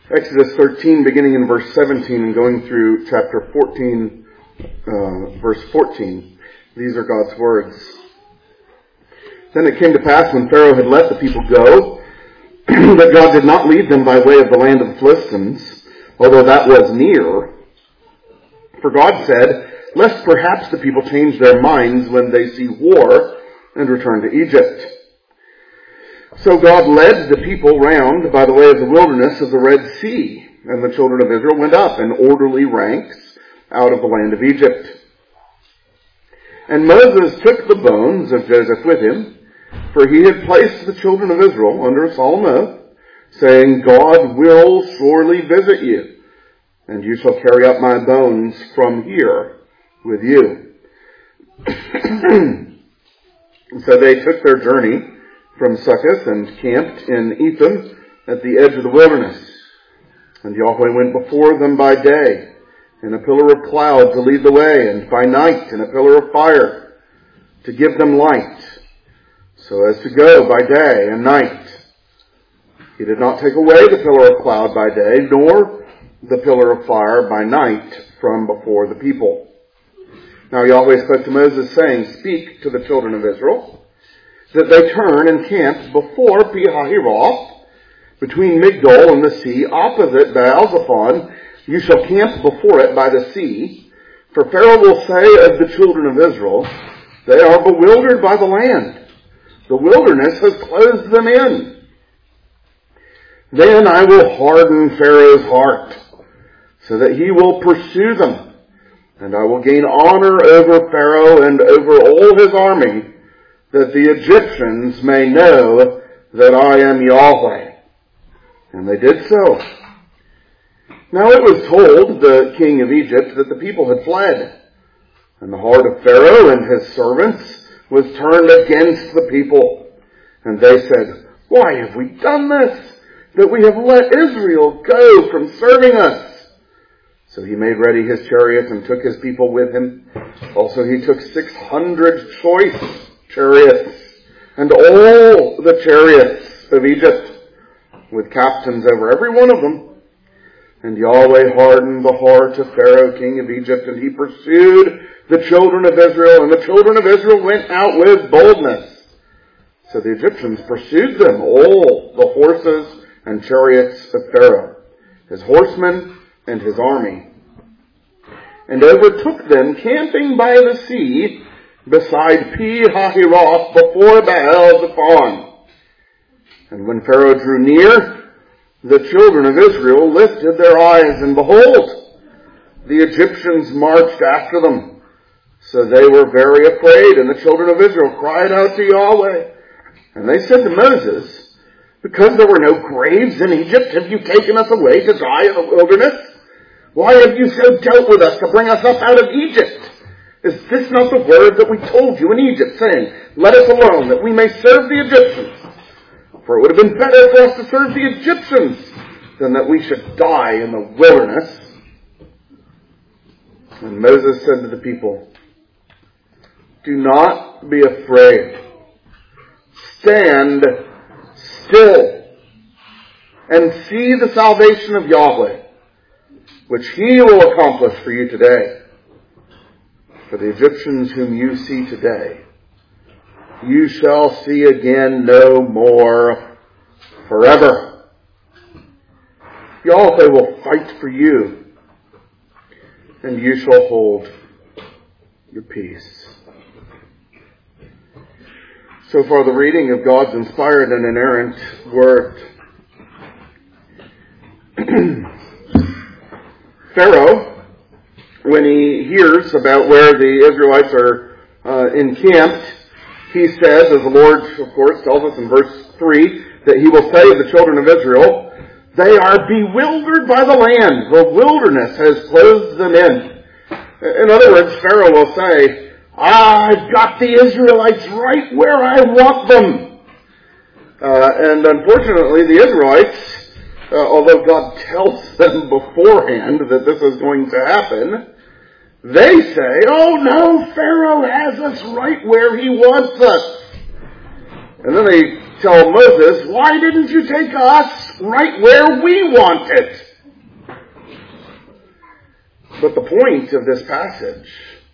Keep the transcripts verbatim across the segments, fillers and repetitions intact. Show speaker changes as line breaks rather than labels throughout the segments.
Exodus thirteen, beginning in verse seventeen and going through chapter fourteen, uh, verse fourteen. These are God's words. Then it came to pass when Pharaoh had let the people go, that God did not lead them by way of the land of the Philistines, although that was near. For God said, lest perhaps the people change their minds when they see war and return to Egypt. So God led the people round by the way of the wilderness of the Red Sea, and the children of Israel went up in orderly ranks out of the land of Egypt. And Moses took the bones of Joseph with him, for he had placed the children of Israel under a solemn oath, saying, God will surely visit you, and you shall carry up my bones from here with you. So they took their journey from Succoth and camped in Etham at the edge of the wilderness. And Yahweh went before them by day in a pillar of cloud to lead the way, and by night in a pillar of fire to give them light, so as to go by day and night. He did not take away the pillar of cloud by day, nor the pillar of fire by night from before the people. Now Yahweh spoke to Moses, saying, speak to the children of Israel, that they turn and camp before Pi-hahiroth, between Migdol and the sea, opposite Baal-zephon. You shall camp before it by the sea. For Pharaoh will say of the children of Israel, they are bewildered by the land. The wilderness has closed them in. Then I will harden Pharaoh's heart, so that he will pursue them. And I will gain honor over Pharaoh and over all his army, that the Egyptians may know that I am Yahweh. And they did so. Now it was told the king of Egypt that the people had fled. And the heart of Pharaoh and his servants was turned against the people. And they said, why have we done this, that we have let Israel go from serving us? So he made ready his chariot and took his people with him. Also he took six hundred choice chariots, and all the chariots of Egypt, with captains over every one of them. And Yahweh hardened the heart of Pharaoh, king of Egypt, and he pursued the children of Israel, and the children of Israel went out with boldness. So the Egyptians pursued them, all the horses and chariots of Pharaoh, his horsemen and his army, and overtook them camping by the sea, beside Pi-hahiroth, before Baal-zephon. And when Pharaoh drew near, the children of Israel lifted their eyes, and behold, the Egyptians marched after them. So they were very afraid, and the children of Israel cried out to Yahweh. And they said to Moses, because there were no graves in Egypt, have you taken us away to die in the wilderness? Why have you so dealt with us to bring us up out of Egypt? Is this not the word that we told you in Egypt, saying, let us alone, that we may serve the Egyptians? For it would have been better for us to serve the Egyptians than that we should die in the wilderness. And Moses said to the people, do not be afraid. Stand still and see the salvation of Yahweh, which he will accomplish for you today. For the Egyptians whom you see today, you shall see again no more forever. Yahweh will fight for you, and you shall hold your peace. So far, the reading of God's inspired and inerrant word. Pharaoh, when he hears about where the Israelites are uh, encamped, he says, as the Lord, of course, tells us in verse three, that he will say of the children of Israel, they are bewildered by the land. The wilderness has closed them in. In other words, Pharaoh will say, I've got the Israelites right where I want them. Uh, and unfortunately, the Israelites, uh, although God tells them beforehand that this is going to happen, they say, oh no, Pharaoh has us right where he wants us. And then they tell Moses, why didn't you take us right where we want it? But the point of this passage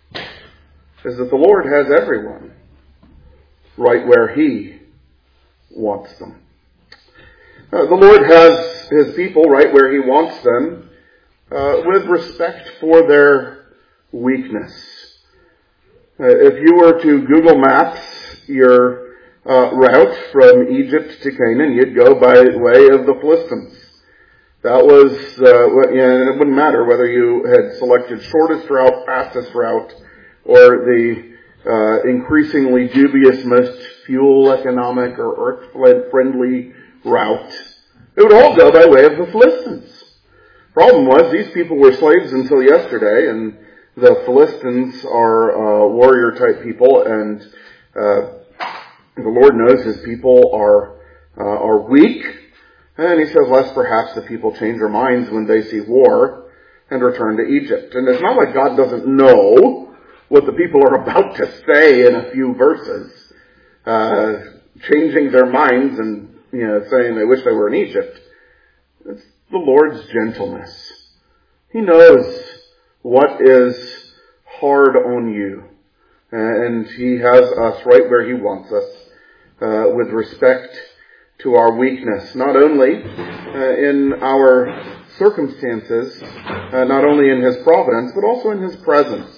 is that the Lord has everyone right where He wants them. Uh, the Lord has His people right where He wants them uh, with respect for their weakness. Uh, if you were to Google Maps your uh, route from Egypt to Canaan, you'd go by way of the Philistines. That was, uh, and it wouldn't matter whether you had selected shortest route, fastest route, or the uh, increasingly dubious, most fuel economic or earth-friendly route. It would all go by way of the Philistines. Problem was, these people were slaves until yesterday, and the Philistines are uh, warrior-type people, and uh, the Lord knows His people are uh, are weak. And He says, lest perhaps the people change their minds when they see war and return to Egypt. And it's not like God doesn't know what the people are about to say in a few verses, uh, changing their minds and, you know, saying they wish they were in Egypt. It's the Lord's gentleness. He knows what is hard on you. And He has us right where He wants us, uh, with respect to our weakness, not only uh, in our circumstances, uh, not only in His providence, but also in His presence.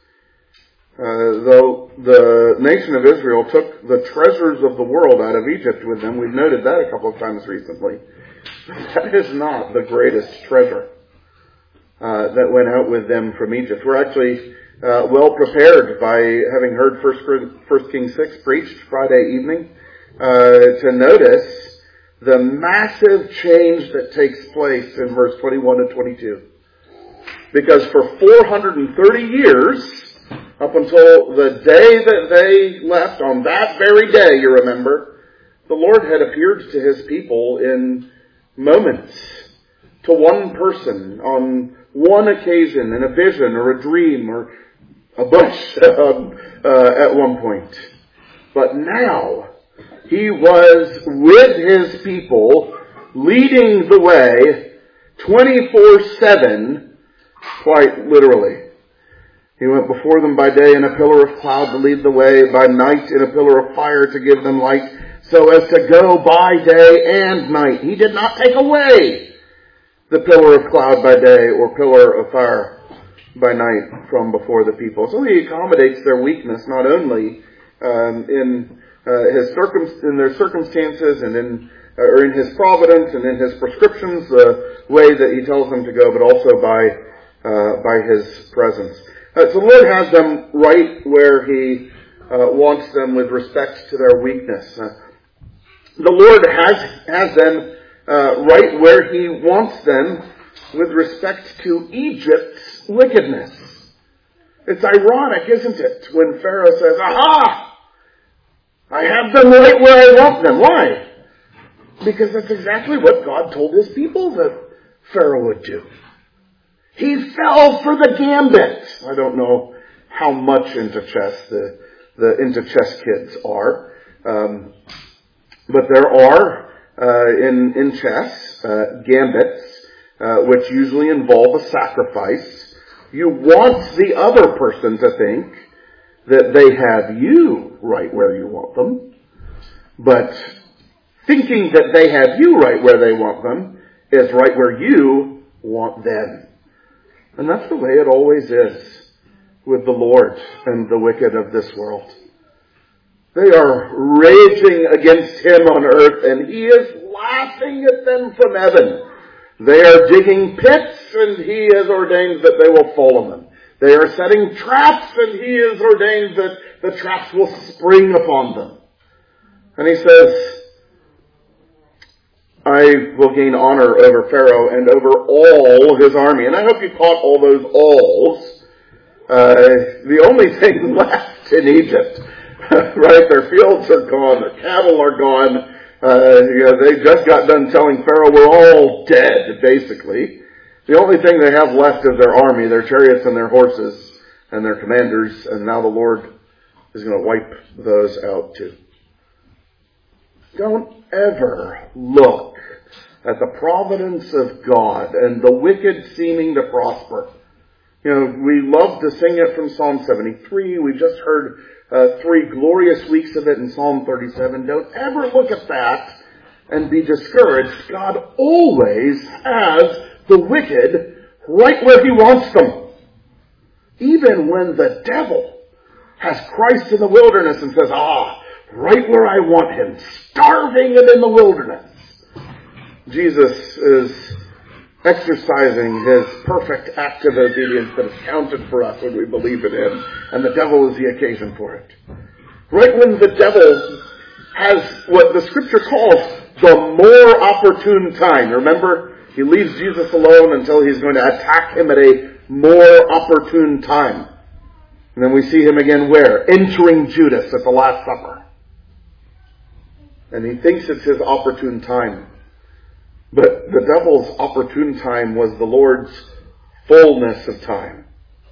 Uh, though the nation of Israel took the treasures of the world out of Egypt with them, we've noted that a couple of times recently, that is not the greatest treasure uh, that went out with them from Egypt. We're actually uh, well prepared by having heard First Kings six preached Friday evening, Uh, to notice the massive change that takes place in verse twenty-one to twenty-two. Because for four hundred thirty years, up until the day that they left, on that very day, you remember, the Lord had appeared to His people in moments, to one person, on one occasion, in a vision or a dream or a bush um, uh, at one point. But now, He was with His people, leading the way, twenty-four seven, quite literally. He went before them by day in a pillar of cloud to lead the way, by night in a pillar of fire to give them light, so as to go by day and night. He did not take away the pillar of cloud by day or pillar of fire by night from before the people. So He accommodates their weakness, not only um, in Uh, his circum in their circumstances and in uh, or in His providence and in His prescriptions, the way that He tells them to go, but also by uh, by His presence. Uh, so the Lord has them right where He uh, wants them with respect to their weakness. Uh, the Lord has has them uh, right where He wants them with respect to Egypt's wickedness. It's ironic, isn't it, when Pharaoh says, "Aha! I have them right where I want them." Why? Because that's exactly what God told His people that Pharaoh would do. He fell for the gambit. I don't know how much into chess the, the into chess kids are. Um, but there are, uh, in, in chess, uh, gambits, uh, which usually involve a sacrifice. You want the other person to think that they have you right where you want them. But thinking that they have you right where they want them is right where you want them. And that's the way it always is with the Lord and the wicked of this world. They are raging against Him on earth, and He is laughing at them from heaven. They are digging pits, and He has ordained that they will fall in them. They are setting traps, and He has ordained that the traps will spring upon them. And He says, I will gain honor over Pharaoh and over all his army. And I hope you caught all those alls. Uh, the only thing left in Egypt, right? Their fields are gone. Their cattle are gone. Uh, you know, they just got done telling Pharaoh we're all dead, basically. The only thing they have left is their army, their chariots and their horses and their commanders, and now the Lord is going to wipe those out too. Don't ever look at the providence of God and the wicked seeming to prosper. You know, we love to sing it from Psalm seventy-three. We just heard uh, three glorious weeks of it in Psalm thirty-seven. Don't ever look at that and be discouraged. God always has the wicked right where He wants them. Even when the devil has Christ in the wilderness and says, ah, right where I want Him, starving and in the wilderness. Jesus is exercising His perfect act of obedience that is counted for us when we believe in Him, and the devil is the occasion for it. Right when the devil has what the Scripture calls the more opportune time. Remember, he leaves Jesus alone until he's going to attack him at a more opportune time. And then we see him again where? Entering Judas at the Last Supper. And he thinks it's his opportune time. But the devil's opportune time was the Lord's fullness of time.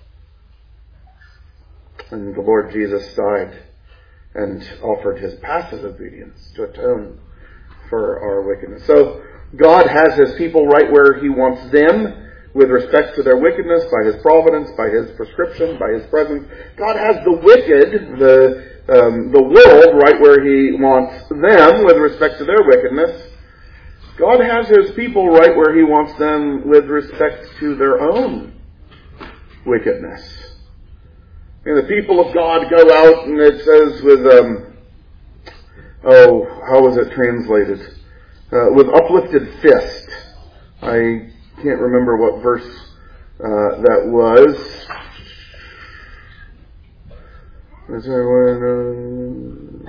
And the Lord Jesus died and offered His passive obedience to atone for our wickedness. So God has His people right where He wants them with respect to their wickedness, by His providence, by His prescription, by His presence. God has the wicked, the um, the world, right where He wants them with respect to their wickedness. God has His people right where He wants them with respect to their own wickedness. And the people of God go out, and it says with, um, oh, how was it translated? Uh, with uplifted fist. I can't remember what verse uh, that was. Is there one?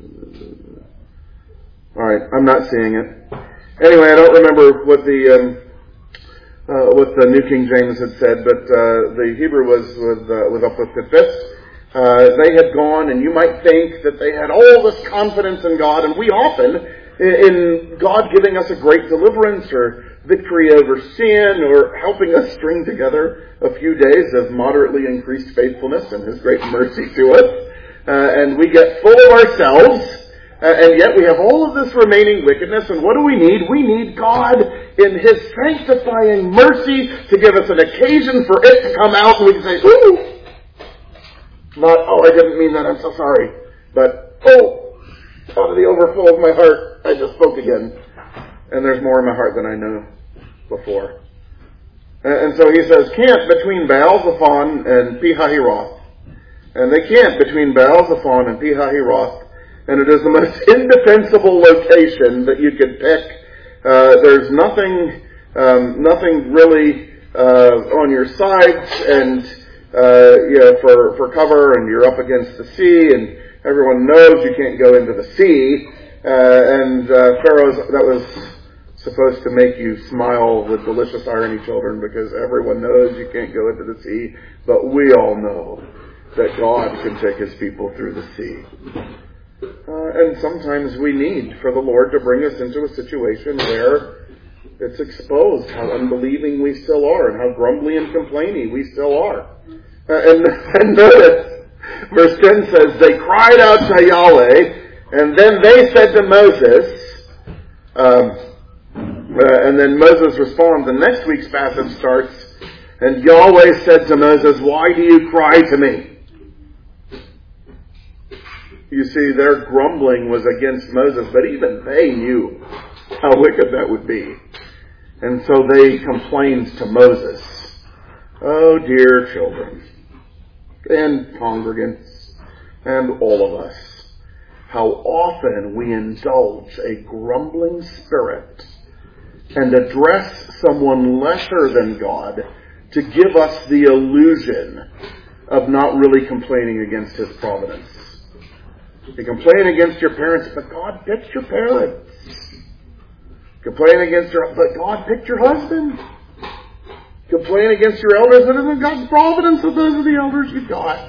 Uh... All right, I'm not seeing it. Anyway, I don't remember what the um, uh, what the New King James had said, but uh, the Hebrew was with uh, with uplifted fists. Uh, they had gone, and you might think that they had all this confidence in God, and we often, in God giving us a great deliverance or victory over sin or helping us string together a few days of moderately increased faithfulness and His great mercy to us, uh, and we get full of ourselves. Uh, and yet we have all of this remaining wickedness, and what do we need? We need God in His sanctifying mercy to give us an occasion for it to come out, and we can say, ooh! Not, oh, I didn't mean that, I'm so sorry. But, oh, out of the overflow of my heart, I just spoke again. And there's more in my heart than I know before. And, and so he says, camp between Baal-Zephon and Pi-hahiroth. And they camp between Baal-Zephon and Pi-hahiroth. And it is the most indefensible location that you could pick. Uh, there's nothing, um, nothing really uh, on your sides, and uh, you know, for for cover, and you're up against the sea, and everyone knows you can't go into the sea. Uh, and uh, Pharaoh's that was supposed to make you smile with delicious irony, children, because everyone knows you can't go into the sea, but we all know that God can take His people through the sea. Uh, and sometimes we need for the Lord to bring us into a situation where it's exposed how unbelieving we still are and how grumbly and complaining we still are. Uh, and, and notice, verse ten says, they cried out to Yahweh, and then they said to Moses, um, uh, and then Moses responds, and next week's passage starts, and Yahweh said to Moses, why do you cry to me? You see, their grumbling was against Moses, but even they knew how wicked that would be. And so they complained to Moses. Oh, dear children, and congregants, and all of us, how often we indulge a grumbling spirit and address someone lesser than God to give us the illusion of not really complaining against His providence. You complain against your parents, but God picked your parents. Complain against your, but God picked your husband. Complain against your elders, and isn't God's providence that those are the elders you got?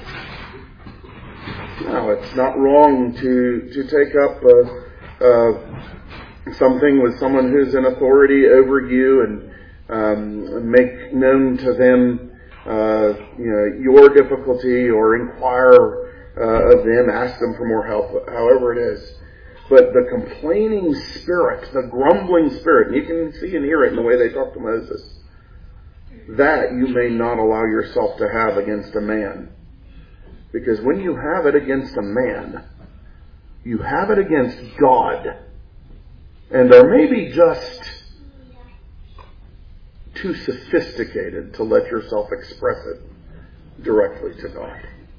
No, it's not wrong to to take up uh, uh, something with someone who's in authority over you and um, make known to them uh, you know, your difficulty or inquire Uh, of them, ask them for more help, however it is. But the complaining spirit, the grumbling spirit, and you can see and hear it in the way they talk to Moses, that you may not allow yourself to have against a man. Because when you have it against a man, you have it against God. And are maybe just too sophisticated to let yourself express it directly to God.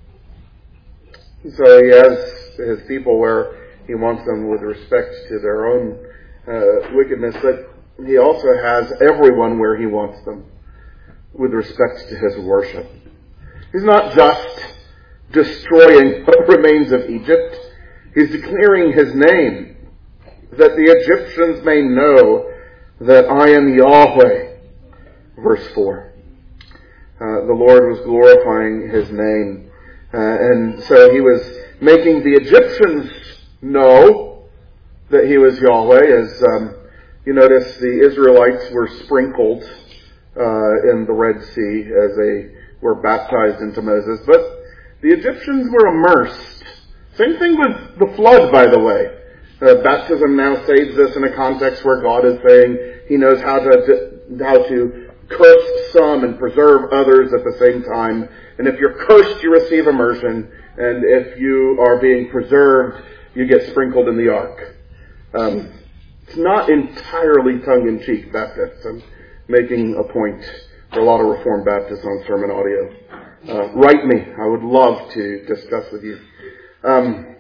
So he has his people where he wants them with respect to their own uh, wickedness, but he also has everyone where he wants them with respect to his worship. He's not just destroying what remains of Egypt. He's declaring his name, that the Egyptians may know that I am Yahweh. Verse four. Uh, the Lord was glorifying his name. Uh, and so he was making the Egyptians know that he was Yahweh. As um, you notice, the Israelites were sprinkled uh, in the Red Sea as they were baptized into Moses. But the Egyptians were immersed. Same thing with the flood, by the way. Uh, baptism now saves us in a context where God is saying he knows how to how to curse some and preserve others at the same time. And if you're cursed, you receive immersion. And if you are being preserved, you get sprinkled in the ark. Um, it's not entirely tongue-in-cheek Baptists. I'm making a point for a lot of Reformed Baptists on sermon audio. Uh, write me. I would love to discuss with you. Um,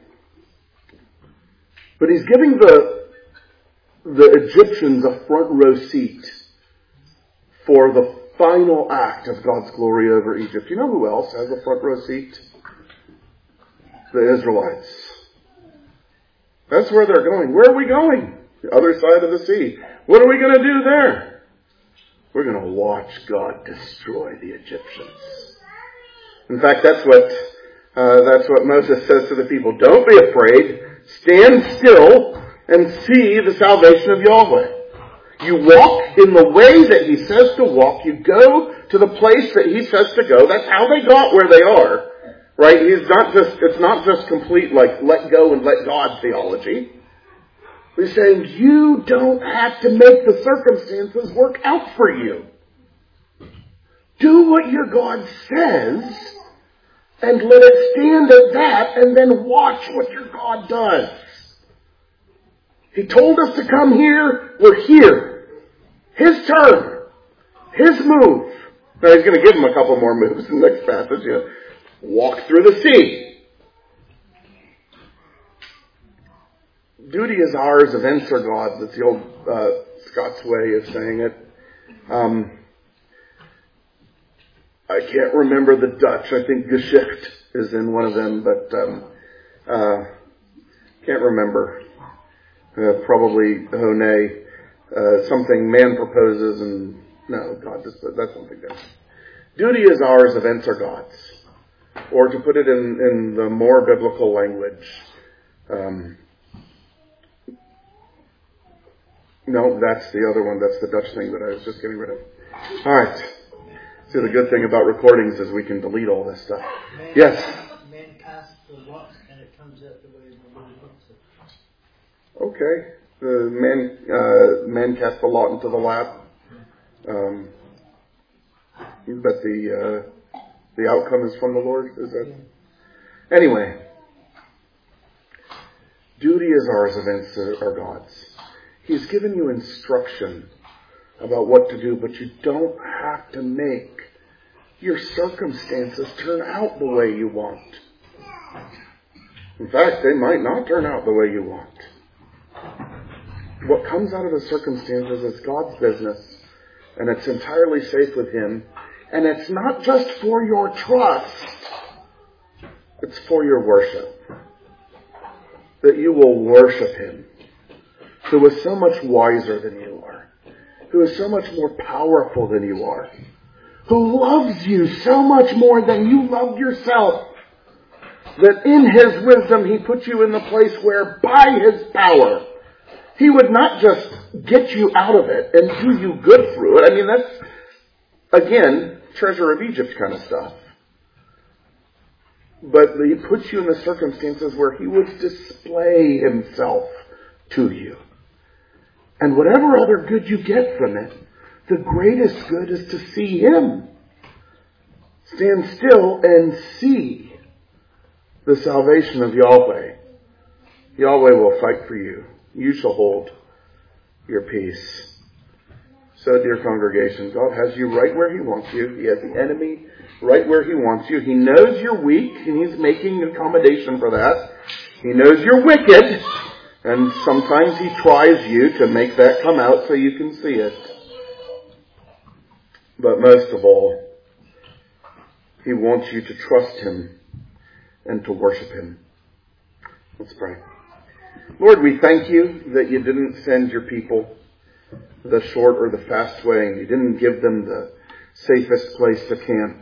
but he's giving the the Egyptians a front row seat for the final act of God's glory over Egypt. You know who else has a front row seat? The Israelites. That's where they're going. Where are we going? The other side of the sea. What are we going to do there? We're going to watch God destroy the Egyptians. In fact, that's what uh, that's what Moses says to the people. Don't be afraid. Stand still and see the salvation of Yahweh. You walk in the way that he says to walk. You go to the place that he says to go. That's how they got where they are. Right? He's not just, it's not just complete like let go and let God theology. He's saying you don't have to make the circumstances work out for you. Do what your God says and let it stand at that, and then watch what your God does. He told us to come here. We're here. His turn. His move. Now he's going to give them a couple more moves in the next passage. You know, walk through the sea. Duty is ours, events are God's. That's the old uh, Scots way of saying it. Um, I can't remember the Dutch. I think Geschicht is in one of them, but um, uh, can't remember. Uh, probably Hone. Uh, something man proposes and no, God does. That's something different. Duty is ours, events are God's. Or to put it in, in the more biblical language, um, no, that's the other one. That's the Dutch thing that I was just getting rid of. All right. See, the good thing about recordings is we can delete all this stuff.
Man,
yes?
Man casts the lot and it comes out the way the Lord wants it.
Okay. The man, uh, man cast the lot into the lap. Um, but the, uh, the outcome is from the Lord. Is that? Anyway. Duty is ours, events are God's. He's given you instruction about what to do, but you don't have to make your circumstances turn out the way you want. In fact, they might not turn out the way you want. What comes out of the circumstances is God's business, and it's entirely safe with Him, and it's not just for your trust, it's for your worship. That you will worship Him, who is so much wiser than you are, who is so much more powerful than you are, who loves you so much more than you love yourself, that in His wisdom He put you in the place where by His power He would not just get you out of it and do you good through it. I mean, that's, again, treasure of Egypt kind of stuff. But He puts you in the circumstances where He would display Himself to you. And whatever other good you get from it, the greatest good is to see Him. Stand still and see the salvation of Yahweh. Yahweh will fight for you. You shall hold your peace. So, dear congregation, God has you right where He wants you. He has the enemy right where He wants you. He knows you're weak, and He's making accommodation for that. He knows you're wicked, and sometimes He tries you to make that come out so you can see it. But most of all, He wants you to trust Him and to worship Him. Let's pray. Lord, we thank You that You didn't send Your people the short or the fast way, and You didn't give them the safest place to camp.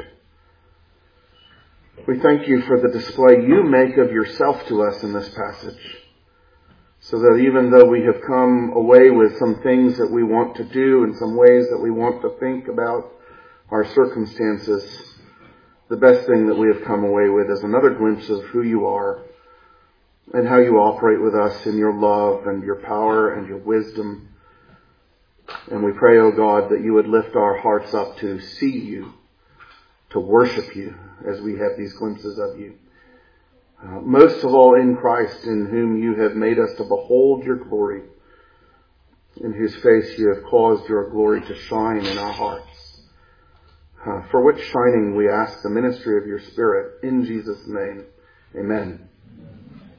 We thank You for the display You make of Yourself to us in this passage, so that even though we have come away with some things that we want to do and some ways that we want to think about our circumstances, the best thing that we have come away with is another glimpse of who You are and how You operate with us in Your love and Your power and Your wisdom. And we pray, O God, that You would lift our hearts up to see You, to worship You as we have these glimpses of You. Uh, most of all in Christ, in whom You have made us to behold Your glory, in whose face You have caused Your glory to shine in our hearts. Uh, for which shining we ask the ministry of Your Spirit. In Jesus' name, amen.